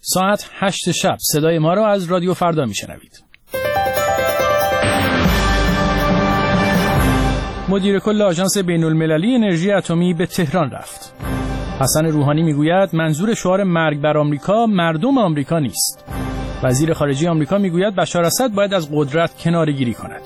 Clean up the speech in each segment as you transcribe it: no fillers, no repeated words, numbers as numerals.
ساعت 8 شب صدای ما را از رادیو فردا میشنوید. مدیر کل آژانس بین‌المللی انرژی اتمی به تهران رفت. حسن روحانی میگوید منظور شعار مرگ بر آمریکا مردم آمریکا نیست. وزیر خارجه آمریکا میگوید بشار اسد باید از قدرت کناره‌گیری کند.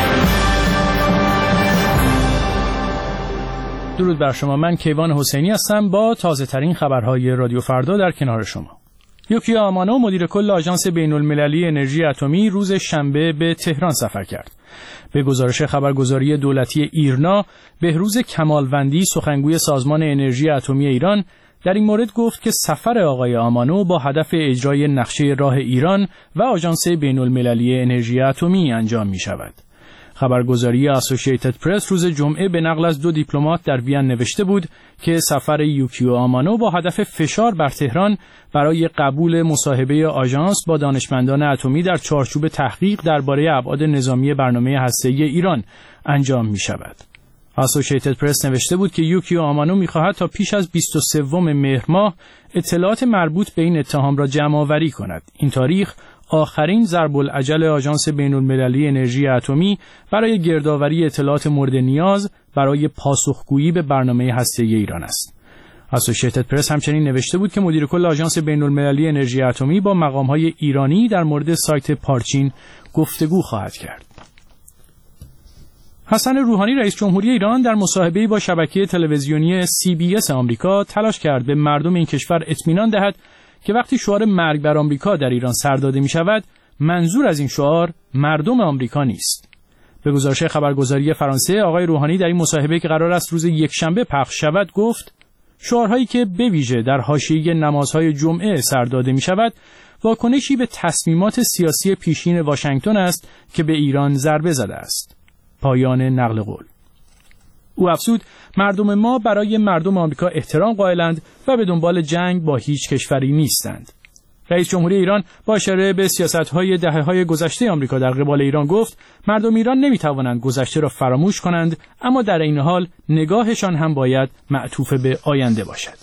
درود بر شما، من کیوان حسینی هستم با تازه ترین خبرهای رادیو فردا در کنار شما. یوکیو آمانو مدیر کل آژانس بین‌المللی انرژی اتمی روز شنبه به تهران سفر کرد. به گزارش خبرگزاری دولتی ایرنا، بهروز کمالوندی سخنگوی سازمان انرژی اتمی ایران در این مورد گفت که سفر آقای آمانو با هدف اجرای نقشه راه ایران و آژانس بین‌المللی انرژی اتمی انجام می شود. خبرگزاری اسوسییتد پرس روز جمعه به نقل از 2 دیپلمات در وین نوشته بود که سفر یوکیو آمانو با هدف فشار بر تهران برای قبول مصاحبه آژانس با دانشمندان اتمی در چارچوب تحقیق درباره ابعاد نظامی برنامه هسته‌ای ایران انجام می شود. اسوسییتد پرس نوشته بود که یوکیو آمانو می‌خواهد تا پیش از 23 مهر ماه اطلاعات مربوط به این اتهام را جمع‌آوری کند. این تاریخ آخرین ضرب الاجل آژانس بین‌المللی انرژی اتمی برای گردآوری اطلاعات مورد نیاز برای پاسخگویی به برنامه هسته‌ای ایران است. اسوسییتد پرس همچنین نوشته بود که مدیر کل آژانس بین‌المللی انرژی اتمی با مقام‌های ایرانی در مورد سایت پارچین گفتگو خواهد کرد. حسن روحانی رئیس جمهوری ایران در مصاحبه‌ای با شبکه تلویزیونی CBS آمریکا تلاش کرد به مردم این کشور اطمینان دهد که وقتی شعار مرگ بر آمریکا در ایران سر داده می شود، منظور از این شعار مردم آمریکا نیست. به گزارش خبرگزاری فرانسه، آقای روحانی در این مصاحبه که قرار است روز یکشنبه پخش شود گفت شعارهایی که به ویژه در حاشیه نمازهای جمعه سر داده می شود واکنشی به تصمیمات سیاسی پیشین واشنگتن است که به ایران ضربه زده است. پایان نقل قول. او افزود مردم ما برای مردم آمریکا احترام قائلند و به دنبال جنگ با هیچ کشوری نیستند. رئیس جمهوری ایران با اشاره به سیاست‌های دهه‌های گذشته آمریکا در قبال ایران گفت مردم ایران نمی‌توانند گذشته را فراموش کنند، اما در این حال نگاهشان هم باید معطوف به آینده باشد.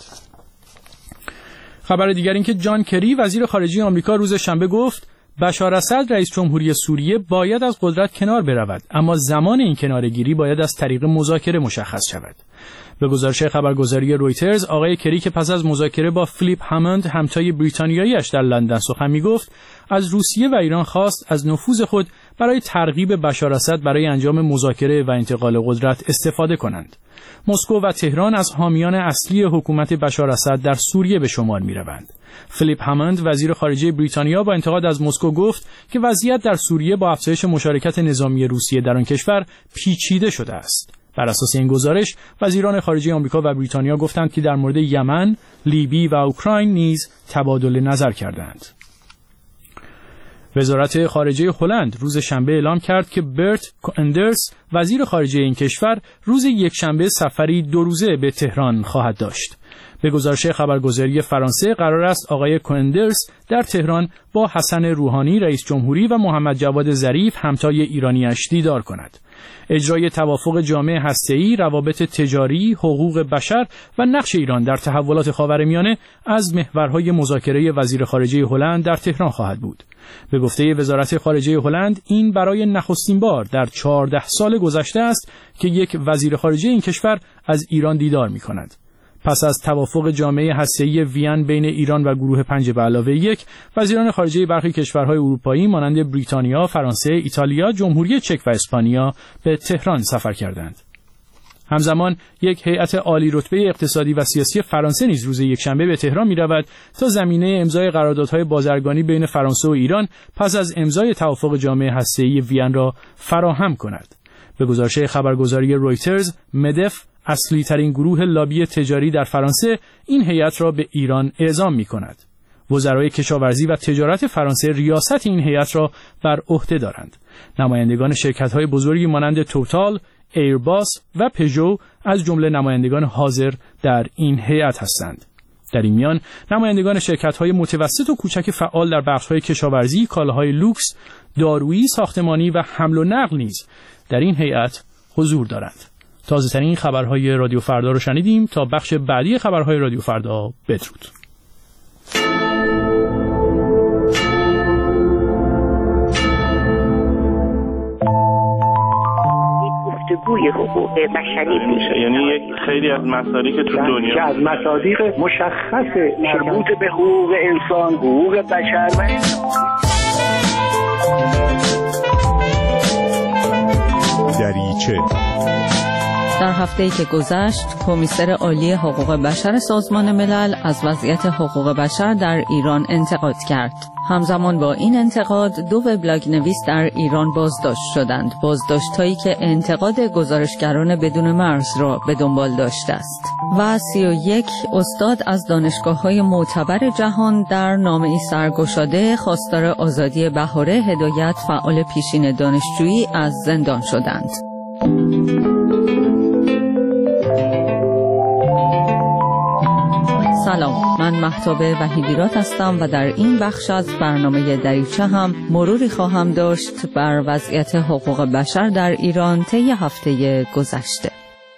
خبر دیگر این که جان کری وزیر خارجه آمریکا روز شنبه گفت بشار اسد رئیس جمهوری سوریه باید از قدرت کنار برود، اما زمان این کناره‌گیری باید از طریق مذاکره مشخص شود. به گزارش خبرگزاری رویترز، آقای کری که پس از مذاکره با فیلیپ هاموند همتای بریتانیایی‌اش در لندن سخن می‌گفت، از روسیه و ایران خواست از نفوذ خود برای ترغیب بشار اسد برای انجام مذاکره و انتقال قدرت استفاده کنند. مسکو و تهران از حامیان اصلی حکومت بشار اسد در سوریه به شمار می‌روند. فیلیپ هاموند وزیر خارجه بریتانیا با انتقاد از مسکو گفت که وضعیت در سوریه با افزایش مشارکت نظامی روسیه در آن کشور پیچیده شده است. بر اساس این گزارش وزیران خارجه آمریکا و بریتانیا گفتند که در مورد یمن، لیبی و اوکراین نیز تبادل نظر کردند. وزارت خارجه هلند روز شنبه اعلام کرد که برت کوئندرس وزیر خارجه این کشور روز یکشنبه سفری 2 روزه به تهران خواهد داشت. به گزارش خبرگزاری فرانسه قرار است آقای کوئندرس در تهران با حسن روحانی رئیس جمهوری و محمد جواد ظریف همتای ایرانی‌اش دیدار کند. اجرای توافق جامع هسته‌ای، روابط تجاری، حقوق بشر و نقش ایران در تحولات خاورمیانه از محورهای مذاکره وزیر خارجه هلند در تهران خواهد بود. به گفته وزارت خارجه هلند این برای نخستین بار در 14 سال گذشته است که یک وزیر خارجه این کشور از ایران دیدار می‌کند. پس از توافق جامعه هسته‌ای وین بین ایران و گروه 5+1، وزیران خارجه برخی کشورهای اروپایی مانند بریتانیا، فرانسه، ایتالیا، جمهوری چک و اسپانیا به تهران سفر کردند. همزمان یک هیئت عالی رتبه اقتصادی و سیاسی فرانسه نیز روز یکشنبه به تهران می‌رود تا زمینه امضای قراردادهای بازرگانی بین فرانسه و ایران پس از امضای توافق جامعه هسته‌ای وین را فراهم کند. به گزارش خبرگزاری رویترز، مدف اصلی ترین گروه لابی تجاری در فرانسه این هیئت را به ایران اعزام می‌کند. وزرای کشاورزی و تجارت فرانسه ریاست این هیئت را بر عهده دارند. نمایندگان شرکت‌های بزرگی مانند توتال، ایرباس و پژو از جمله نمایندگان حاضر در این هیئت هستند. در این میان نمایندگان شرکت‌های متوسط و کوچک فعال در بخش‌های کشاورزی، کالاهای لوکس، دارویی، ساختمانی و حمل و نقل نیز در این هیئت حضور دارند. تازه‌ترین خبرهای رادیو فردا رو شنیدیم. تا بخش بعدی خبرهای رادیو فردا بدرود. الگوی حقوق بشری میشه. یعنی یک خیلی از مصادیق که تو دنیا که از مصادیق مشخص مربوط به حقوق انسان، حقوق بشر و دریچه. در هفته‌ای که گذشت، کمیسر عالی حقوق بشر سازمان ملل از وضعیت حقوق بشر در ایران انتقاد کرد. همزمان با این انتقاد، 2 وبلاگ نویس در ایران بازداشت شدند. بازداشت‌هایی که انتقاد گزارشگران بدون مرز را به دنبال داشته است. و 31 استاد از دانشگاه‌های معتبر جهان در نامه‌ای سرگشاده خواستار آزادی بهاره هدایت فعال پیشین دانشجویی از زندان شدند. سلام، من مهتاب وحیدیراد هستم و در این بخش از برنامه دریچه هم مروری خواهم داشت بر وضعیت حقوق بشر در ایران طی هفته گذشته.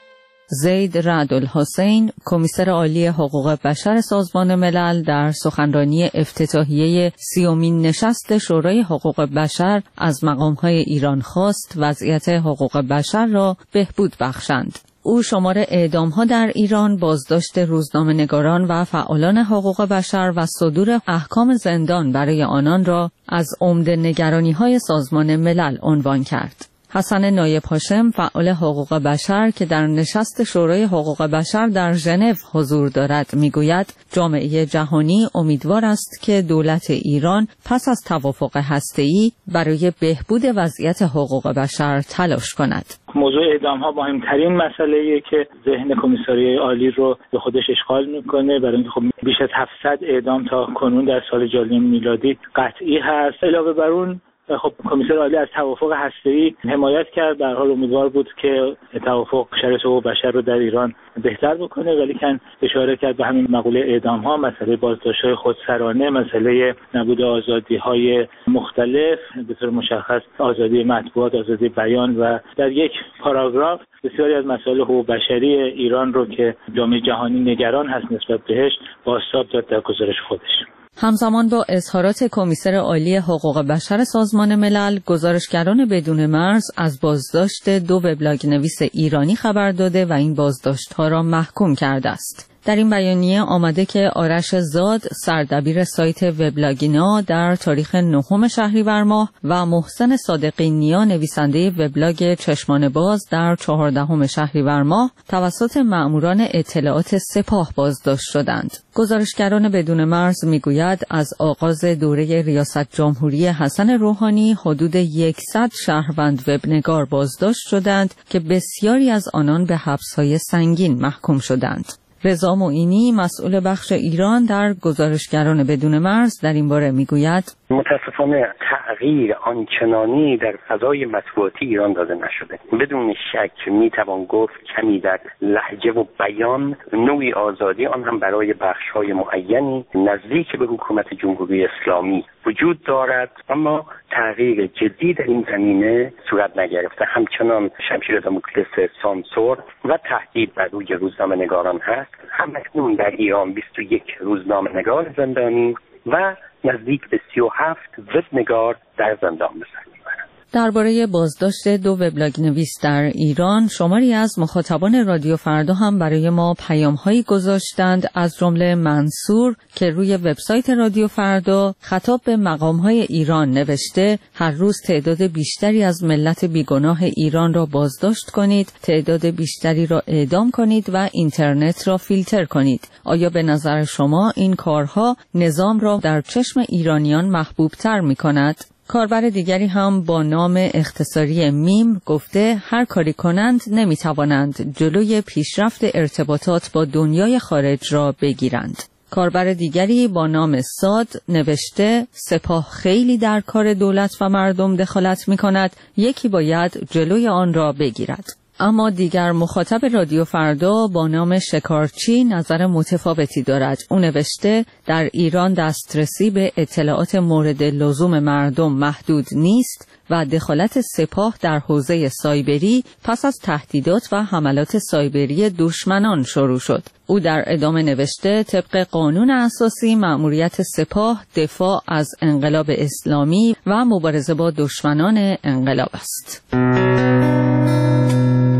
زید رعدالحسین، کمیسر عالی حقوق بشر سازمان ملل، در سخنرانی افتتاحیه 30مین نشست شورای حقوق بشر از مقام‌های ایران خواست وضعیت حقوق بشر را بهبود بخشند. او شمار اعدام‌ها در ایران، بازداشت روزنامه‌نگاران و فعالان حقوق بشر و صدور احکام زندان برای آنان را از عمده نگرانی‌های سازمان ملل عنوان کرد. حسن نایب هاشم، فعال حقوق بشر که در نشست شورای حقوق بشر در ژنو حضور دارد، میگوید جامعه جهانی امیدوار است که دولت ایران پس از توافق هسته‌ای برای بهبود وضعیت حقوق بشر تلاش کند. موضوع اعدام‌ها مهمترین مسئله‌ایه که ذهن کمیسریای عالی رو به خودش اشغال میکنه، برای اینکه خب بیش از 700 اعدام تا کنون در سال جاری میلادی قطعی هست. علاوه بر اون خب کمیسر عالی از توافق هسته‌ای حمایت کرد، در حال امیدوار بود که توافق شرایط حقوق بشر رو در ایران بهتر بکنه، ولی کن اشاره کرد به همین مقوله اعدام‌ها، مسئله بازداشت‌های خودسرانه، مسئله نبود آزادی‌های مختلف، به طور مشخص آزادی مطبوعات، آزادی بیان و در یک پاراگراف بسیاری از مسائل حقوق بشری ایران رو که جامعه جهانی نگران هست نسبت بهش بازتاب داد در گزارش خودش. همزمان با اظهارات کمیسر عالی حقوق بشر سازمان ملل، گزارشگران بدون مرز از بازداشت 2 وبلاگ نویس ایرانی خبر داده و این بازداشت‌ها را محکوم کرده است. در این بیانیه آمده که آرش زاد، سردبیر سایت وبلاگینا، در تاریخ 9 شهریور ماه و محسن صادقی نیا، نویسنده وبلاگ چشمان باز، در 14 شهریور ماه توسط مأموران اطلاعات سپاه بازداشت شدند. گزارشگران بدون مرز میگوید از آغاز دوره ریاست جمهوری حسن روحانی حدود 100 شهروند وبنگار بازداشت شدند که بسیاری از آنان به حبس‌های سنگین محکوم شدند. رضا معینی، مسئول بخش ایران در گزارشگران بدون مرز، در این باره میگوید متاسفانه تغییر آنچنانی در فضای مطبوعاتی ایران داده نشده. بدون شک میتوان گفت کمی در لهجه و بیان نوعی آزادی، آن هم برای بخش‌های معینی نزدیک به حکومت جمهوری اسلامی وجود دارد، اما تغییر جدی در این زمینه صورت نگرفته. همچنان شمشیر داموکلس سانسور و تهدید بر روی روزنامه‌نگاران هست. همکنون در ایران 21 روزنامه‌نگار زندانی و نزدیک به 37 وبنگار در زندان به سر میبرند. درباره بازداشت 2 وبلاگ نویس در ایران، شماری از مخاطبان رادیو فردا هم برای ما پیام‌هایی گذاشتند، از جمله منصور که روی وبسایت رادیو فردا خطاب به مقام‌های ایران نوشته: هر روز تعداد بیشتری از ملت بیگناه ایران را بازداشت کنید، تعداد بیشتری را اعدام کنید و اینترنت را فیلتر کنید. آیا به نظر شما این کارها نظام را در چشم ایرانیان محبوب‌تر می‌کند؟ کاربر دیگری هم با نام اختصاری میم گفته هر کاری کنند نمیتوانند جلوی پیشرفت ارتباطات با دنیای خارج را بگیرند. کاربر دیگری با نام ساد نوشته سپاه خیلی در کار دولت و مردم دخالت می کند، یکی باید جلوی آن را بگیرد. اما دیگر مخاطب رادیو فردا با نام شکارچی نظر متفاوتی دارد. او نوشته در ایران دسترسی به اطلاعات مورد لزوم مردم محدود نیست و دخالت سپاه در حوزه سایبری پس از تهدیدات و حملات سایبری دشمنان شروع شد. او در ادامه نوشته طبق قانون اساسی مأموریت سپاه دفاع از انقلاب اسلامی و مبارزه با دشمنان انقلاب است.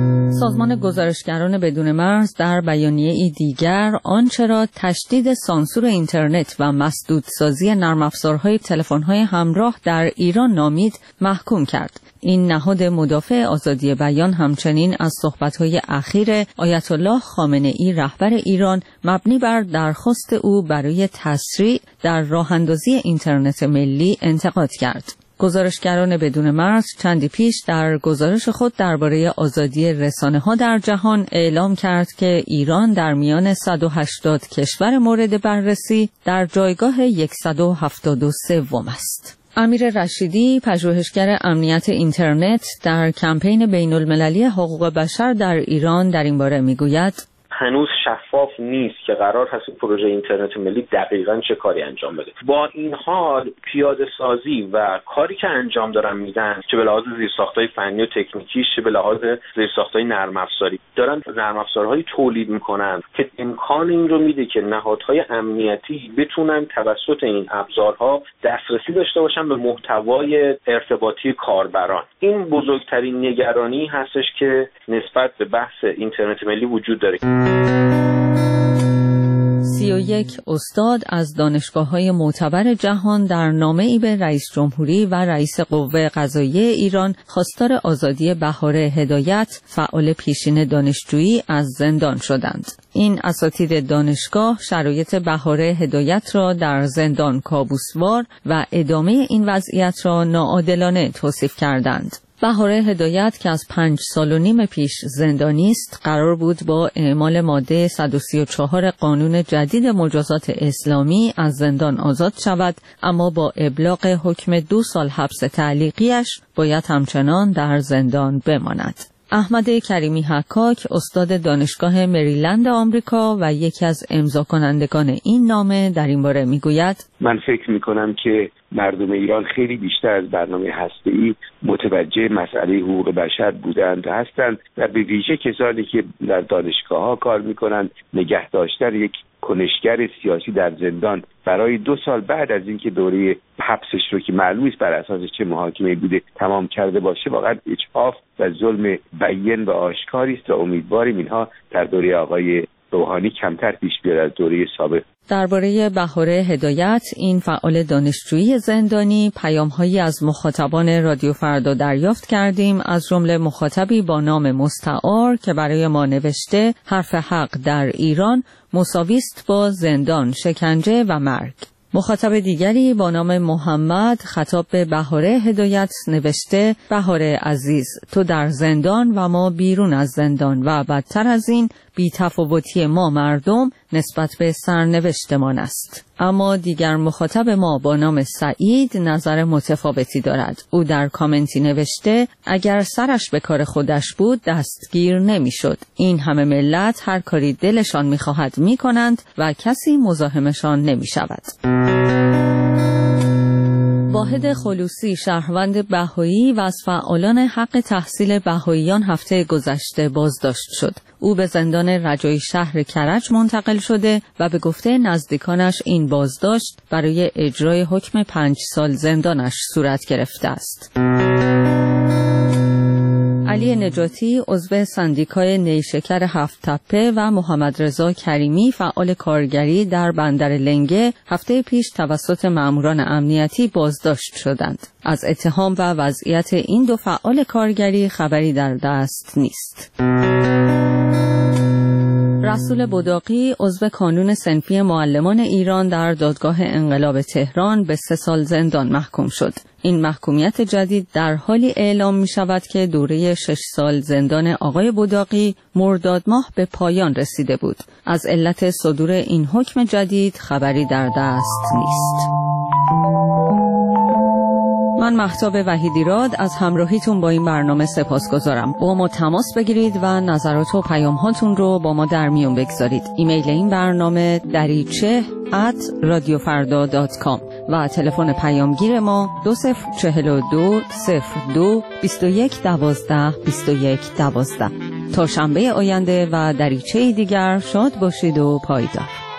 سازمان گزارشگران بدون مرز در بیانیه‌ای دیگر آنچه را تشدید سانسور اینترنت و مسدودسازی نرم افزارهای تلفن‌های همراه در ایران نامید محکوم کرد. این نهاد مدافع آزادی بیان همچنین از صحبت‌های اخیر آیت الله خامنه‌ای رهبر ایران مبنی بر درخواست او برای تسریع در راه‌اندازی اینترنت ملی انتقاد کرد. گزارشگران بدون مرز چندی پیش در گزارش خود درباره آزادی رسانه‌ها در جهان اعلام کرد که ایران در میان 180 کشور مورد بررسی در جایگاه 173 است. امیر رشیدی، پژوهشگر امنیت اینترنت در کمپین بین‌المللی حقوق بشر در ایران در این باره میگوید: هنوز شفاف نیست که قرار هست پروژه اینترنت ملی دقیقاً چه کاری انجام بده. با این حال پیاده سازی و کاری که انجام دارن میدن، چه به لحاظ زیرساخت‌های فنی و تکنیکی، چه به لحاظ زیرساخت‌های نرم افزاری، دارن نرم افزارهایی تولید میکنن که امکان این رو میده که نهادهای امنیتی بتونن توسط این ابزارها دسترسی داشته باشن به محتوای ارتباطی کاربران. این بزرگترین نگرانی هستش که نسبت به بحث اینترنت ملی وجود داره. 31 استاد از دانشگاه‌های معتبر جهان در نامه‌ای به رئیس جمهوری و رئیس قوه قضاییه ایران خواستار آزادی بهاره هدایت، فعال پیشین دانشجویی، از زندان شدند. این اساتید دانشگاه شرایط بهاره هدایت را در زندان کابوسوار و ادامه این وضعیت را ناعادلانه توصیف کردند. بهاره هدایت که از 5 سال و نیم پیش زندانی است، قرار بود با اعمال ماده 134 قانون جدید مجازات اسلامی از زندان آزاد شود، اما با ابلاغ حکم 2 سال حبس تعلیقیش باید همچنان در زندان بماند. احمد کریمی حکاک، استاد دانشگاه مریلند آمریکا و یکی از امضا کنندگان این نامه، در این باره میگوید: من فکر میکنم که مردم ایران خیلی بیشتر از برنامه هسته‌ای متوجه مسئله حقوق بشر بودند و هستند و به ویژه کسانی که در دانشگاه‌ها کار میکنند نگه داشتن یک کنشگر سیاسی در زندان برای 2 سال بعد از اینکه دوره حبسش رو که معلوم است بر اساس چه محاکمه‌ای بوده تمام کرده باشه، واقعا اجحاف و ظلم بیان و آشکاری است و امیدواریم اینها در دوره آقای روحانی کمتر پیش بیاد از دوره سابق. درباره بهاره هدایت، این فعال دانشجویی زندانی، پیام‌هایی از مخاطبان رادیو فردا دریافت کردیم، از جمله مخاطبی با نام مستعار که برای ما نوشته حرف حق در ایران مساوی است با زندان، شکنجه و مرگ. مخاطب دیگری با نام محمد خطاب به بهاره هدایت نوشته: بهاره عزیز، تو در زندان و ما بیرون از زندان و بدتر از این بی‌تفاوتی ما مردم نسبت به سرنوشتمان است. اما دیگر مخاطب ما با نام سعید نظر متفاوتی دارد. او در کامنتی نوشته: اگر سرش به کار خودش بود دستگیر نمی‌شد. این همه ملت هر کاری دلشان می‌خواهد می‌کنند و کسی مزاحمشان نمی‌شود. واحد خلوصی، شهروند بهایی و از فعالان حق تحصیل بهاییان، هفته گذشته بازداشت شد. او به زندان رجایی شهر کرج منتقل شده و به گفته نزدیکانش این بازداشت برای اجرای حکم 5 سال زندانش صورت گرفته است. علی نجاتی، عضو سندیکای نیشکر 7 تپه و محمد رضا کریمی، فعال کارگری در بندر لنگه، هفته پیش توسط ماموران امنیتی بازداشت شدند. از اتهام و وضعیت این 2 فعال کارگری خبری در دست نیست. رسول بداقی، عضو کانون صنفی معلمان ایران، در دادگاه انقلاب تهران به 3 سال زندان محکوم شد. این محکومیت جدید در حالی اعلام می شود که دوره 6 سال زندان آقای بداقی مرداد ماه به پایان رسیده بود. از علت صدور این حکم جدید خبری در دست نیست. من مهتاب وحیدیراد از همراهیتون با این برنامه سپاسگزارم. با ما تماس بگیرید و نظرات و پیام‌هاتون رو با ما در میون بگذارید. ایمیل این برنامه dariche@radiofarda.com و تلفن پیامگیر ما 2042 02 21 12 21 12. تا شنبه آینده و دریچه دیگر شاد باشید و پایدار.